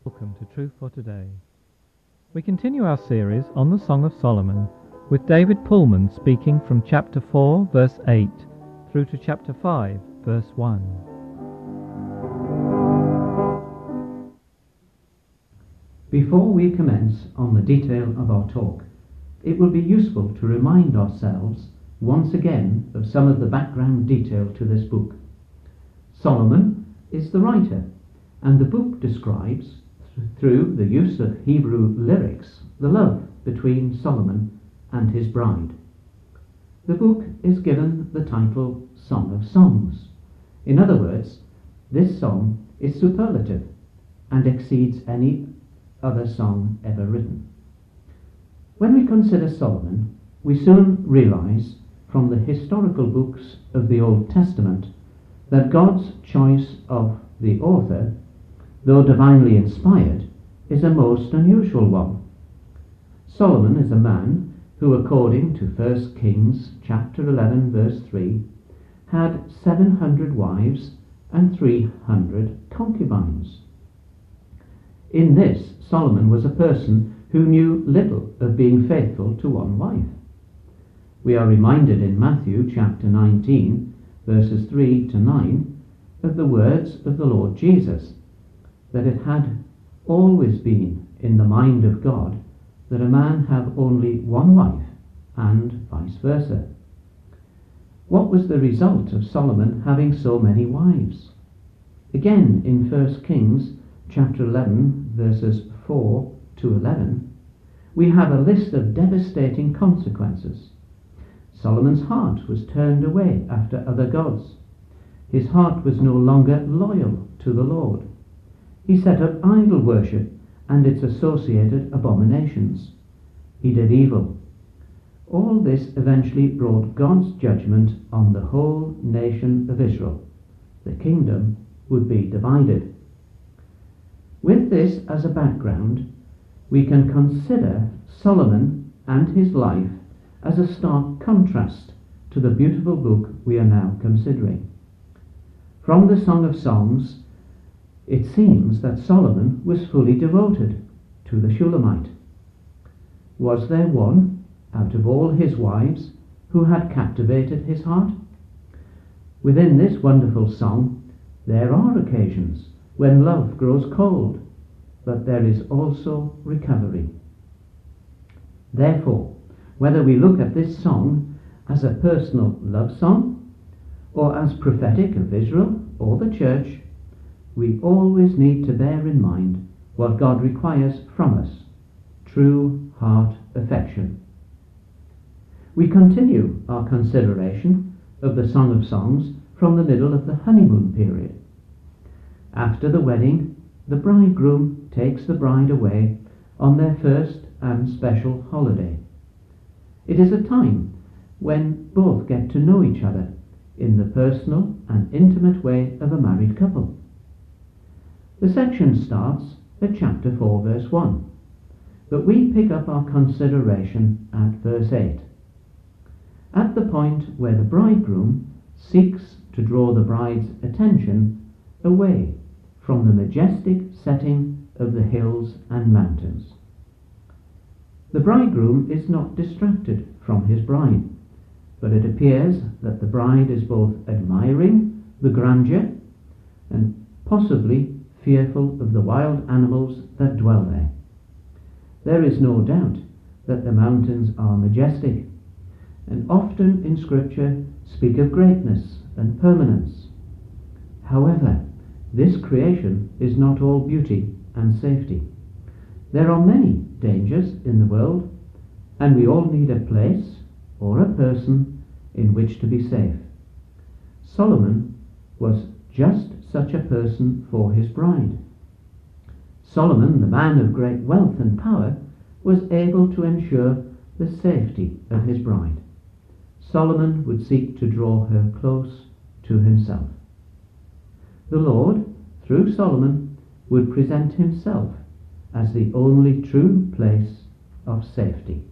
Welcome to Truth for Today. We continue our series on the Song of Solomon with David Pullman speaking from chapter 4 verse 8 through to chapter 5 verse 1. Before we commence on the detail of our talk, it will be useful to remind ourselves once again of some of the background detail to this book. Solomon is the writer, and the book describes, through the use of Hebrew lyrics, the love between Solomon and his bride. The book is given the title Song of Songs. In other words, this song is superlative and exceeds any other song ever written. When we consider Solomon, we soon realize from the historical books of the Old Testament that God's choice of the author, though divinely inspired, is a most unusual one. Solomon is a man who, according to 1 Kings chapter 11 verse 3, had 700 wives and 300 concubines. In this, Solomon was a person who knew little of being faithful to one wife. We are reminded in Matthew chapter 19 verses 3 to 9 of the words of the Lord Jesus, that it had always been in the mind of God that a man have only one wife, and vice versa. What was the result of Solomon having so many wives? Again, in 1 Kings chapter 11 verses 4 to 11, we have a list of devastating consequences. Solomon's heart was turned away after other gods. His heart was no longer loyal to the Lord. He set up idol worship and its associated abominations. He did evil. All this eventually brought God's judgment on the whole nation of Israel. The kingdom would be divided. With this as a background, we can consider Solomon and his life as a stark contrast to the beautiful book we are now considering. From the Song of Songs, it seems that Solomon was fully devoted to the Shulamite. Was there one, out of all his wives, who had captivated his heart? Within this wonderful song, there are occasions when love grows cold, but there is also recovery. Therefore, whether we look at this song as a personal love song, or as prophetic of Israel or the church, we always need to bear in mind what God requires from us: true heart affection. We continue our consideration of the Song of Songs from the middle of the honeymoon period. After the wedding, the bridegroom takes the bride away on their first and special holiday. It is a time when both get to know each other in the personal and intimate way of a married couple. The section starts at chapter 4 verse 1, but we pick up our consideration at verse 8. At the point where the bridegroom seeks to draw the bride's attention away from the majestic setting of the hills and mountains. The bridegroom is not distracted from his bride, but it appears that the bride is both admiring the grandeur and possibly fearful of the wild animals that dwell there. There is no doubt that the mountains are majestic, and often in Scripture speak of greatness and permanence. However, this creation is not all beauty and safety. There are many dangers in the world, and we all need a place or a person in which to be safe. Solomon was just such a person for his bride. Solomon, the man of great wealth and power, was able to ensure the safety of his bride. Solomon would seek to draw her close to himself. The Lord, through Solomon, would present himself as the only true place of safety.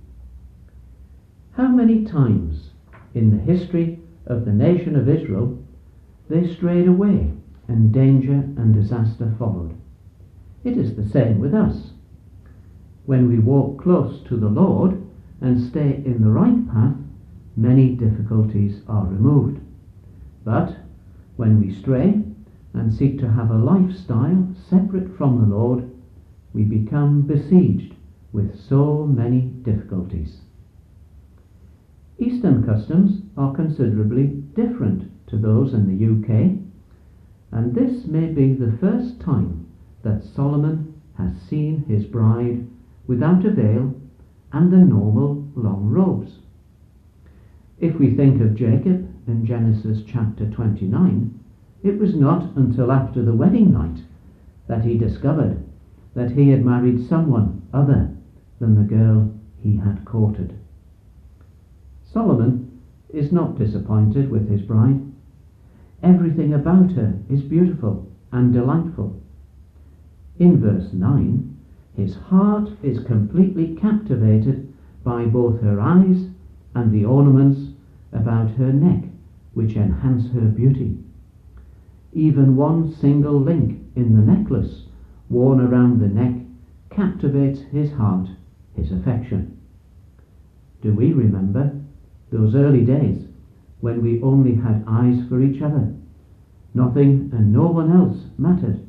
How many times in the history of the nation of Israel they strayed away and danger and disaster followed? It is the same with us. When we walk close to the Lord and stay in the right path, many difficulties are removed. But when we stray and seek to have a lifestyle separate from the Lord, we become besieged with so many difficulties. Eastern customs are considerably different to those in the UK, and this may be the first time that Solomon has seen his bride without a veil and the normal long robes. If we think of Jacob in Genesis chapter 29, it was not until after the wedding night that he discovered that he had married someone other than the girl he had courted. Solomon is not disappointed with his bride. Everything about her is beautiful and delightful. In verse 9, his heart is completely captivated by both her eyes and the ornaments about her neck, which enhance her beauty. Even one single link in the necklace worn around the neck captivates his heart, his affection. Do we remember those early days when we only had eyes for each other? Nothing and no one else mattered.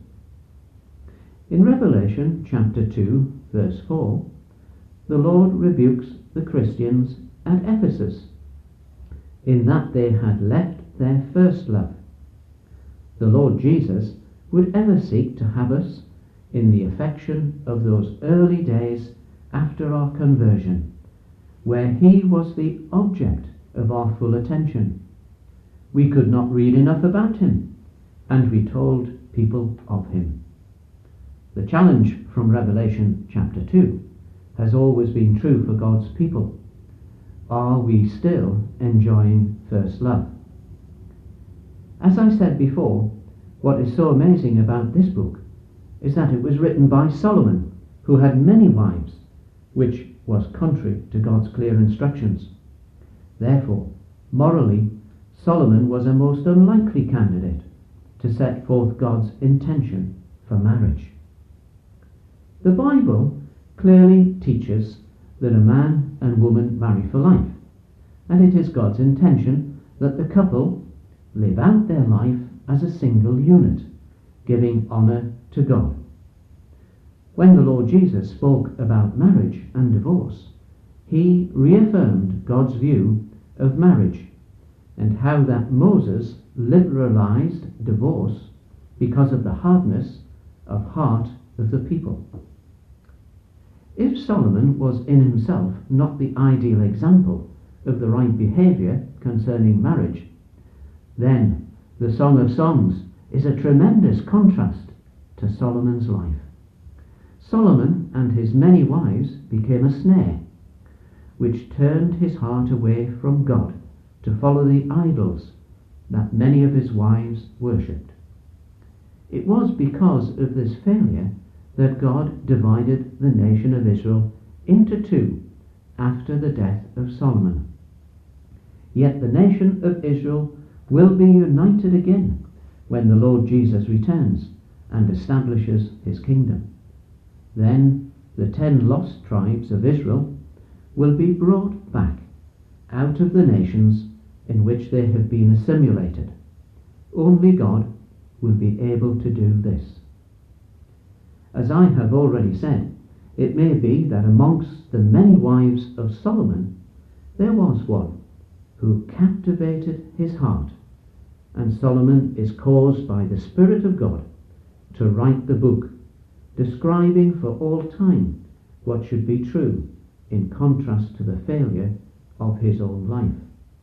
In Revelation chapter 2, verse 4, the Lord rebukes the Christians at Ephesus in that they had left their first love. The Lord Jesus would ever seek to have us in the affection of those early days after our conversion, where he was the object of our full attention. We could not read enough about him, and we told people of him. The challenge from Revelation chapter 2 has always been true for God's people. Are we still enjoying first love? As I said before, what is so amazing about this book is that it was written by Solomon, who had many wives, which was contrary to God's clear instructions. Therefore, morally, Solomon was a most unlikely candidate to set forth God's intention for marriage. The Bible clearly teaches that a man and woman marry for life, and it is God's intention that the couple live out their life as a single unit, giving honour to God. When the Lord Jesus spoke about marriage and divorce, he reaffirmed God's view of marriage and how that Moses liberalized divorce because of the hardness of heart of the people. If Solomon was in himself not the ideal example of the right behaviour concerning marriage, then the Song of Songs is a tremendous contrast to Solomon's life. Solomon and his many wives became a snare, which turned his heart away from God to follow the idols that many of his wives worshipped. It was because of this failure that God divided the nation of Israel into two after the death of Solomon. Yet the nation of Israel will be united again when the Lord Jesus returns and establishes his kingdom. Then the 10 lost tribes of Israel will be brought back out of the nations in which they have been assimilated. Only God will be able to do this. As I have already said, it may be that amongst the many wives of Solomon there was one who captivated his heart, and Solomon is caused by the Spirit of God to write the book, describing for all time what should be true in contrast to the failure of his own life.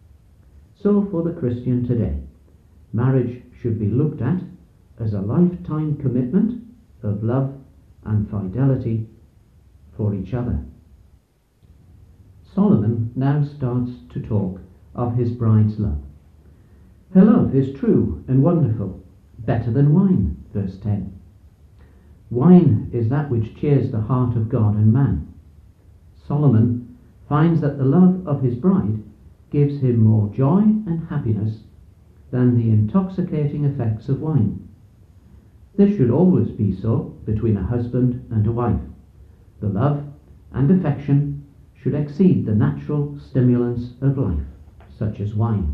So for the Christian today, marriage should be looked at as a lifetime commitment of love and fidelity for each other. Solomon now starts to talk of his bride's love. Her love is true and wonderful, better than wine, verse 10. Wine is that which cheers the heart of God and man. Solomon finds that the love of his bride gives him more joy and happiness than the intoxicating effects of wine. This should always be so between a husband and a wife. The love and affection should exceed the natural stimulants of life, such as wine.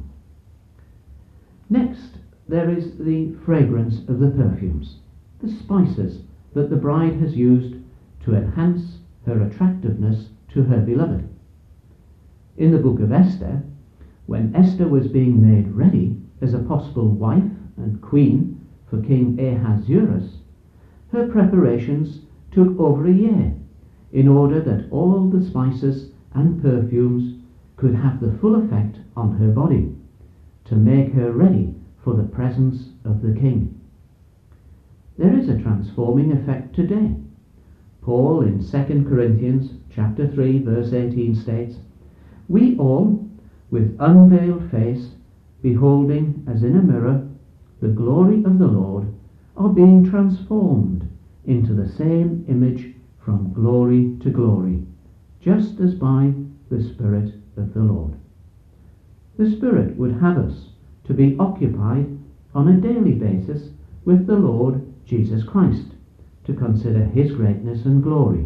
Next, there is the fragrance of the perfumes, the spices that the bride has used to enhance her attractiveness to her beloved. In the book of Esther, when Esther was being made ready as a possible wife and queen for King Ahasuerus, her preparations took over a year in order that all the spices and perfumes could have the full effect on her body to make her ready for the presence of the king. There is a transforming effect today. Paul in 2 Corinthians chapter 3 verse 18 states, "We all, with unveiled face, beholding as in a mirror the glory of the Lord, are being transformed into the same image from glory to glory, just as by the Spirit of the Lord." The Spirit would have us to be occupied on a daily basis with the Lord Jesus Christ, to consider his greatness and glory.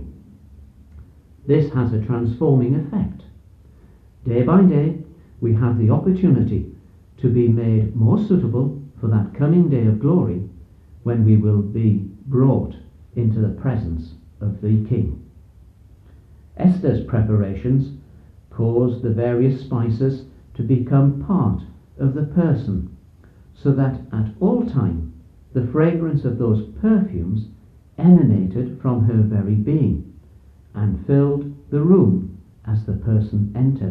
This has a transforming effect. Day by day, we have the opportunity to be made more suitable for that coming day of glory, when we will be brought into the presence of the King. Esther's preparations caused the various spices to become part of the person, so that at all time the fragrance of those perfumes emanated from her very being and filled the room as the person entered.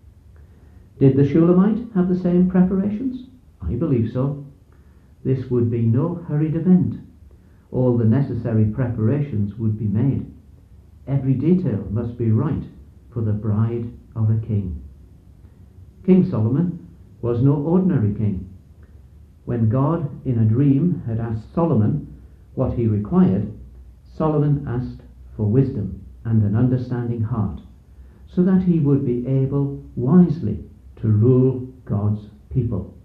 Did the Shulamite have the same preparations? I believe so. This would be no hurried event. All the necessary preparations would be made. Every detail must be right for the bride of a king. King Solomon was no ordinary king. When God in a dream had asked Solomon what he required, Solomon asked for wisdom and an understanding heart, so that he would be able wisely to rule God's people.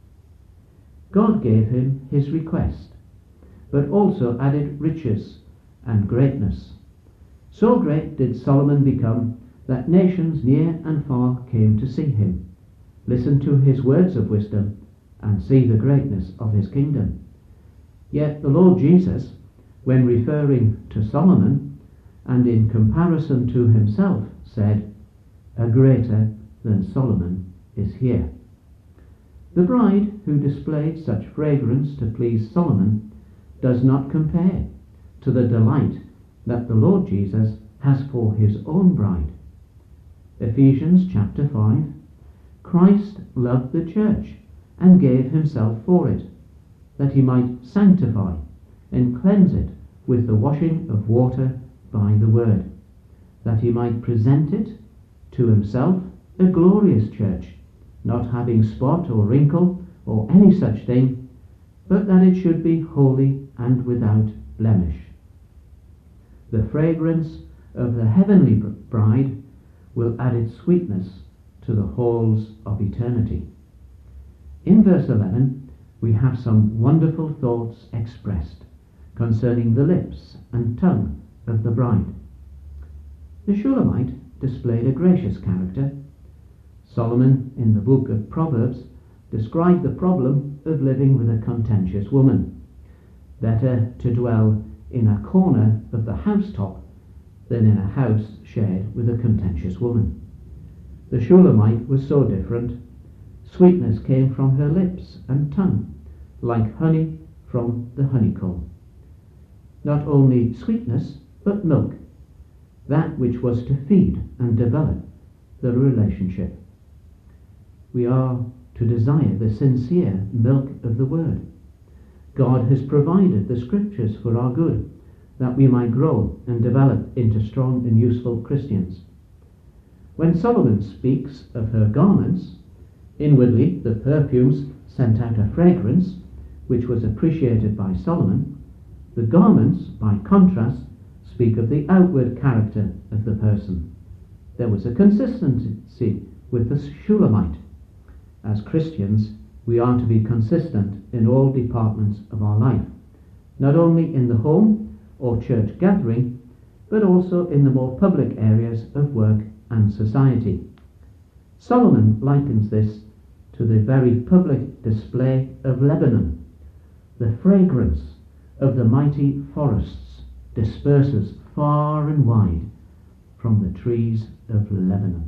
God gave him his request, but also added riches and greatness. So great did Solomon become that nations near and far came to see him, listen to his words of wisdom, and see the greatness of his kingdom. Yet the Lord Jesus, when referring to Solomon and in comparison to himself, said, "A greater than Solomon is here." The bride who displayed such fragrance to please Solomon does not compare to the delight that the Lord Jesus has for his own bride. Ephesians chapter 5, Christ loved the church and gave himself for it, that he might sanctify and cleanse it with the washing of water by the word, that he might present it to himself a glorious church, not having spot or wrinkle or any such thing, but that it should be holy and without blemish. The fragrance of the heavenly bride will add its sweetness to the halls of eternity. In verse 11, we have some wonderful thoughts expressed concerning the lips and tongue of the bride. The Shulamite displayed a gracious character. Solomon, in the book of Proverbs, described the problem of living with a contentious woman. Better to dwell in a corner of the housetop than in a house shared with a contentious woman. The Shulamite was so different. Sweetness came from her lips and tongue, like honey from the honeycomb. Not only sweetness, but milk, that which was to feed and develop the relationship. We are to desire the sincere milk of the word. God has provided the scriptures for our good, that we might grow and develop into strong and useful Christians. When Solomon speaks of her garments, inwardly the perfumes sent out a fragrance which was appreciated by Solomon. The garments, by contrast, speak of the outward character of the person. There was a consistency with the Shulamite. As Christians, we are to be consistent in all departments of our life, not only in the home, or church gathering, but also in the more public areas of work and society. Solomon likens this to the very public display of Lebanon. The fragrance of the mighty forests disperses far and wide from the trees of Lebanon.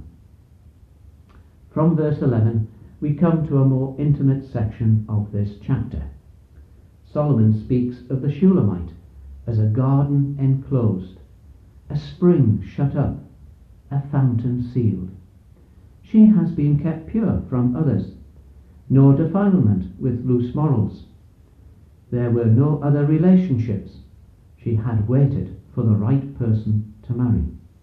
From verse 11 we come to a more intimate section of this chapter. Solomon speaks of the Shulamite as a garden enclosed, a spring shut up, a fountain sealed. She has been kept pure from others, no defilement with loose morals. There were no other relationships. She had waited for the right person to marry.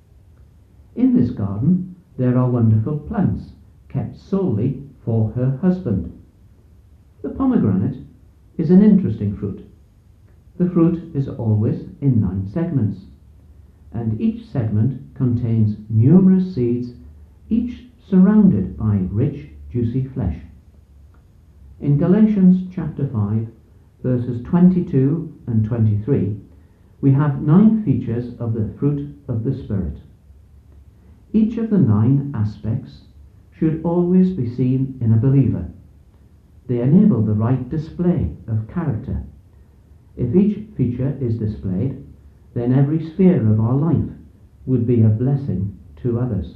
In this garden there are wonderful plants kept solely for her husband. The pomegranate is an interesting fruit. The fruit is always in 9 segments, and each segment contains numerous seeds, each surrounded by rich, juicy flesh. In Galatians chapter 5, verses 22 and 23, we have 9 features of the fruit of the Spirit. Each of the 9 aspects should always be seen in a believer. They enable the right display of character. If each feature is displayed, then every sphere of our life would be a blessing to others.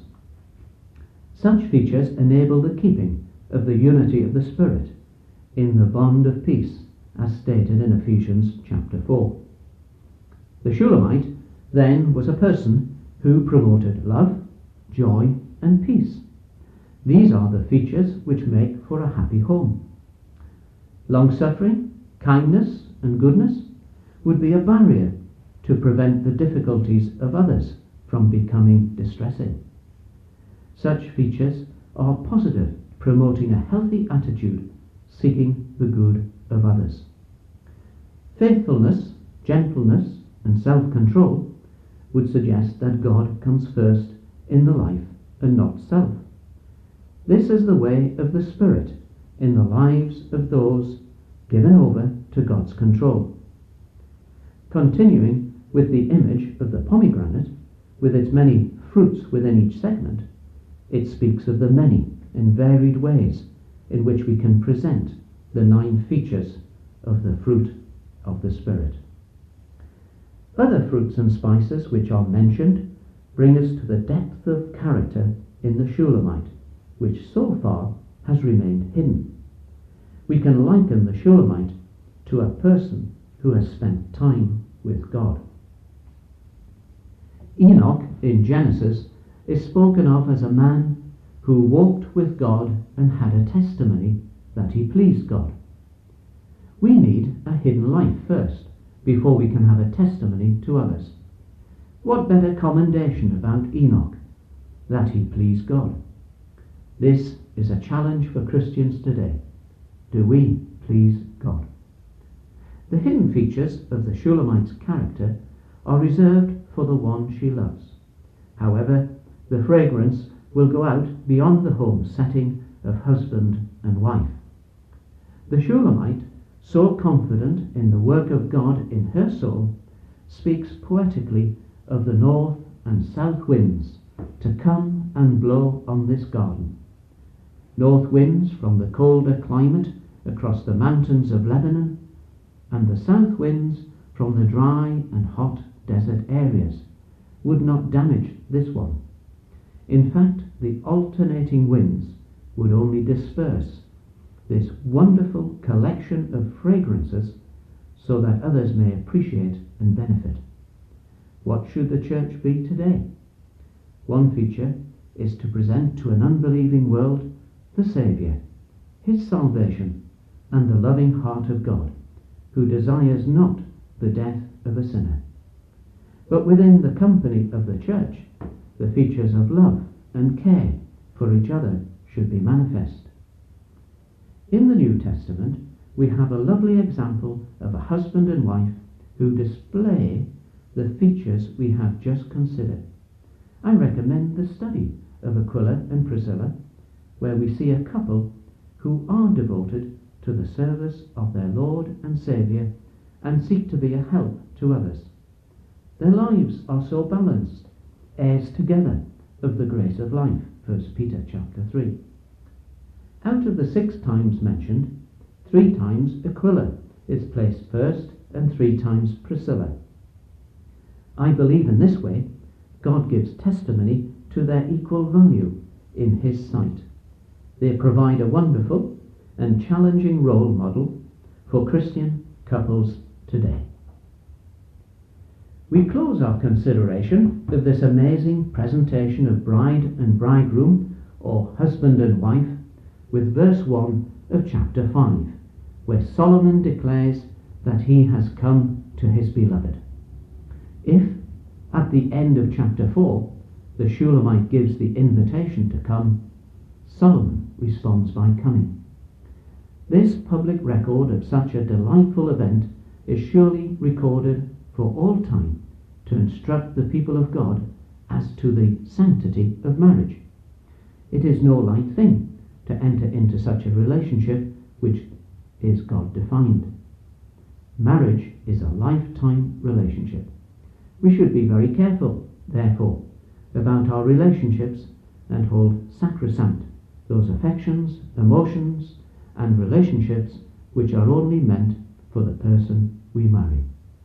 Such features enable the keeping of the unity of the Spirit in the bond of peace, as stated in Ephesians chapter 4. The Shulamite then was a person who promoted love, joy and peace. These are the features which make for a happy home. Long-suffering, kindness and goodness would be a barrier to prevent the difficulties of others from becoming distressing. Such features are positive, promoting a healthy attitude, seeking the good of others. Faithfulness, gentleness and self-control would suggest that God comes first in the life and not self. This is the way of the Spirit in the lives of those given over to God's control. Continuing with the image of the pomegranate, with its many fruits within each segment, it speaks of the many and varied ways in which we can present the 9 features of the fruit of the Spirit. Other fruits and spices which are mentioned bring us to the depth of character in the Shulamite, which so far has remained hidden. We can liken the Shulamite to a person who has spent time with God. Enoch in Genesis is spoken of as a man who walked with God and had a testimony that he pleased God. We need a hidden life first, before we can have a testimony to others. What better commendation about Enoch? That he pleased God. This is a challenge for Christians today. Do we please God? The hidden features of the Shulamite's character are reserved for the one she loves. However, the fragrance will go out beyond the home setting of husband and wife. The Shulamite, so confident in the work of God in her soul, speaks poetically of the north and south winds to come and blow on this garden. North winds from the colder climate across the mountains of Lebanon, and the south winds from the dry and hot desert areas would not damage this one. In fact, the alternating winds would only disperse this wonderful collection of fragrances so that others may appreciate and benefit. What should the church be today? One feature is to present to an unbelieving world the Saviour, his salvation, and the loving heart of God, who desires not the death of a sinner. But within the company of the church, the features of love and care for each other should be manifest. In the New Testament, we have a lovely example of a husband and wife who display the features we have just considered. I recommend the study of Aquila and Priscilla, where we see a couple who are devoted to to the service of their Lord and Saviour and seek to be a help to others. Their lives are so balanced, heirs together of the grace of life, 1 Peter chapter 3. Out of the 6 times mentioned, 3 times Aquila is placed first and 3 times Priscilla. I believe in this way God gives testimony to their equal value in his sight. They provide a wonderful and challenging role model for Christian couples today. We close our consideration of this amazing presentation of bride and bridegroom, or husband and wife, with verse 1 of chapter 5, where Solomon declares that he has come to his beloved. If, at the end of chapter 4, the Shulamite gives the invitation to come, Solomon responds by coming. This public record of such a delightful event is surely recorded for all time to instruct the people of God as to the sanctity of marriage. It is no light thing to enter into such a relationship which is God-defined. Marriage is a lifetime relationship. We should be very careful, therefore, about our relationships and hold sacrosanct those affections, emotions, and relationships which are only meant for the person we marry.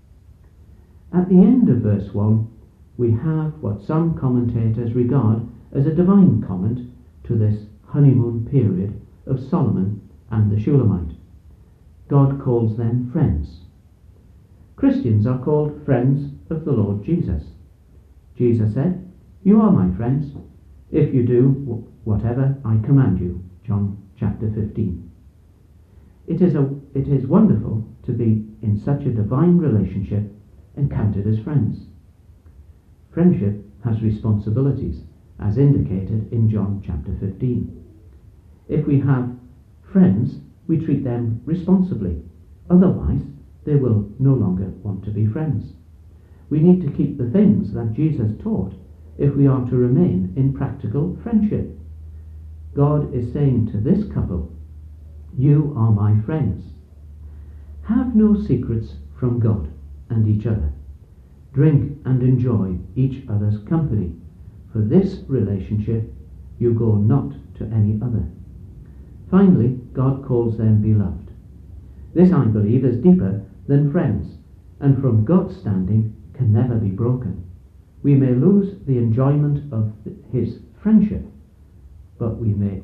At the end of verse 1, we have what some commentators regard as a divine comment to this honeymoon period of Solomon and the Shulamite. God calls them friends. Christians are called friends of the Lord Jesus. Jesus said, "You are my friends, if you do whatever I command you." John chapter 15. It is wonderful to be in such a divine relationship and counted as friends. Friendship has responsibilities, as indicated in John chapter 15. If we have friends, we treat them responsibly. Otherwise, they will no longer want to be friends. We need to keep the things that Jesus taught if we are to remain in practical friendship. God is saying to this couple, "You are my friends." Have no secrets from God and each other. Drink and enjoy each other's company. For this relationship you go not to any other. Finally, God calls them beloved. This, I believe, is deeper than friends, and from God's standing can never be broken. We may lose the enjoyment of his friendship, but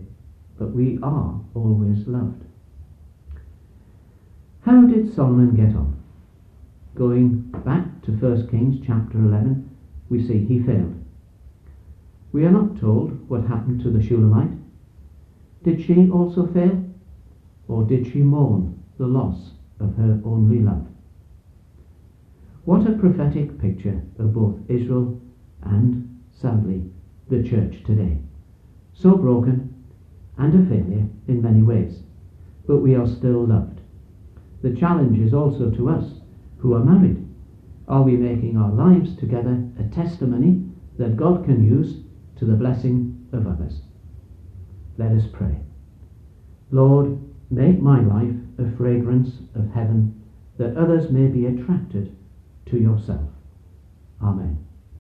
we are always loved. How did Solomon get on? Going back to 1 Kings chapter 11, we see he failed. We are not told what happened to the Shulamite. Did she also fail? Or did she mourn the loss of her only love? What a prophetic picture of both Israel and, sadly, the church today. So broken and a failure in many ways, but we are still loved. The challenge is also to us who are married. Are we making our lives together a testimony that God can use to the blessing of others? Let us pray. Lord, make my life a fragrance of heaven, that others may be attracted to yourself. Amen.